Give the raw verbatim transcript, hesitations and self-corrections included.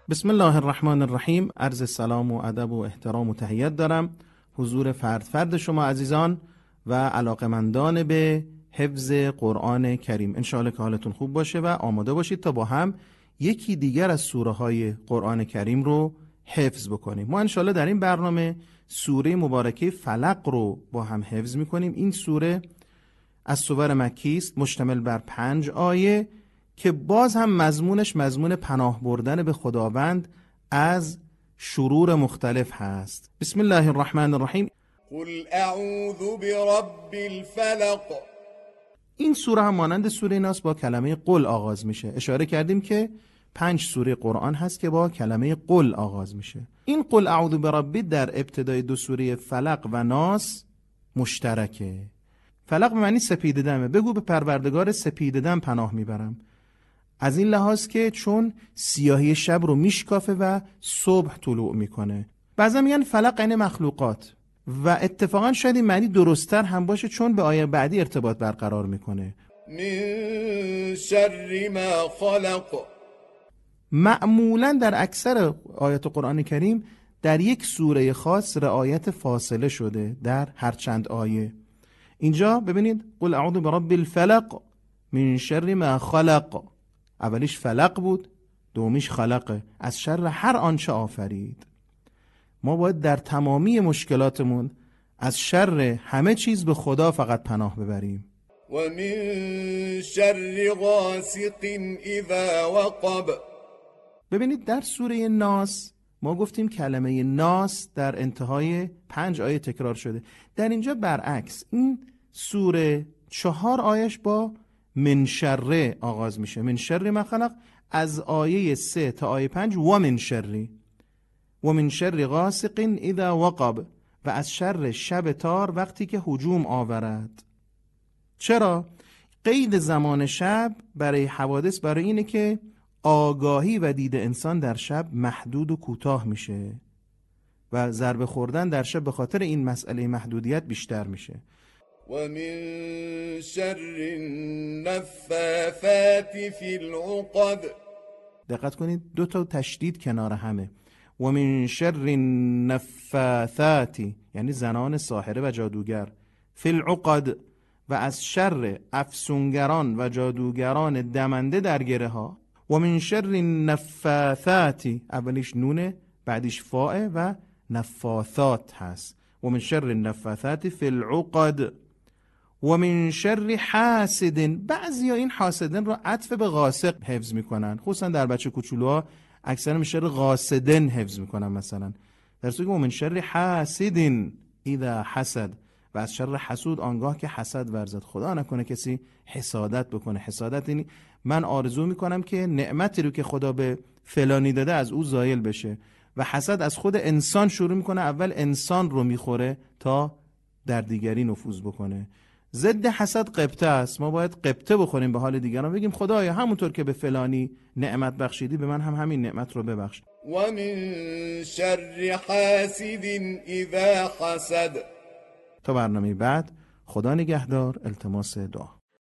بسم الله الرحمن الرحیم. عرض سلام و ادب و احترام و تحیت دارم حضور فرد فرد شما عزیزان و علاقمندان به حفظ قرآن کریم. انشاءالله که حالتون خوب باشه و آماده باشید تا با هم یکی دیگر از سوره های قرآن کریم رو حفظ بکنیم. ما انشاءالله در این برنامه سوره مبارکه فلق رو با هم حفظ میکنیم. این سوره از سور مکی است، مشتمل بر پنج آیه که باز هم مضمونش مضمون پناه بردن به خداوند از شرور مختلف هست. بسم الله الرحمن الرحیم. قل اعوذ برب الفلق. این سوره هم مانند سوره ناس با کلمه قل آغاز میشه. اشاره کردیم که پنج سوره قرآن هست که با کلمه قل آغاز میشه. این قل اعوذ بربی در ابتدای دو سوره فلق و ناس مشترکه. فلق به معنی سپیده دمه. بگو به پروردگار سپیده دم پناه میبرم. از این لحاظ که چون سیاهی شب رو میشکافه و صبح طلوع میکنه. بعضا میگن فلق یعنی مخلوقات و اتفاقا شاید این معنی درست‌تر هم باشه چون به آیه بعدی ارتباط برقرار میکنه. من شر ما خلق. معمولا در اکثر آیات قرآن کریم در یک سوره خاص رعایت فاصله شده در هر چند آیه. اینجا ببینید قل اعوذ برب الفلق من شر ما خلق. اولیش فلق بود، دومیش خلقه، از شر هر آنچه آفرید. ما باید در تمامی مشکلاتمون از شر همه چیز به خدا فقط پناه ببریم. و من شر غاسق اذا وقب. ببینید در سوره ناس ما گفتیم کلمه ناس در انتهای پنج آیه تکرار شده. در اینجا برعکس، این سوره چهار آیش با من شر آغاز میشه. من شر ما خلق، از آیه سه تا آیه پنج و من شری و من شر غاسق اذا وقب، و از شر شب تار وقتی که هجوم آورد. چرا؟ قید زمان شب برای حوادث برای اینه که آگاهی و دید انسان در شب محدود و کوتاه میشه و ضربه خوردن در شب به خاطر این مسئله محدودیت بیشتر میشه. و من شر النفاثات فی العقد. دقت کنید دو تا تشدید کنار همه. و من شر النفاثات یعنی زنان ساحره و جادوگر، فی العقد و از شر افسونگران و جادوگران دمنده در گره ها. و من شر النفاثات اولیش نونه بعدیش فاء و نفاثات هست. و من شر النفاثات فی العقد و من شر حاسد. بعضی ها این حاسدن رو عطف به غاسق حفظ میکنن، خصوصا در بچه کوچولوها اکثر من شر غاسدن حفظ میکنن مثلا، در صورتی که و من شر حاسد اذا حسد، و از شر حسود آنگاه که حسد ورزد. خدا نکنه کسی حسادت بکنه. حسادت یعنی من آرزو میکنم که نعمتی رو که خدا به فلانی داده از او زایل بشه، و حسد از خود انسان شروع میکنه، اول انسان رو میخوره تا در دیگری نفوذ بکنه. ضد حسد غبطه است. ما باید غبطه بخوریم به حال دیگران، بگیم خدایا همونطور که به فلانی نعمت بخشیدی به من هم همین نعمت رو ببخش. و من شر حاسد اذا حسد. تا برنامه بعد، خدا نگهدار. التماس دعا.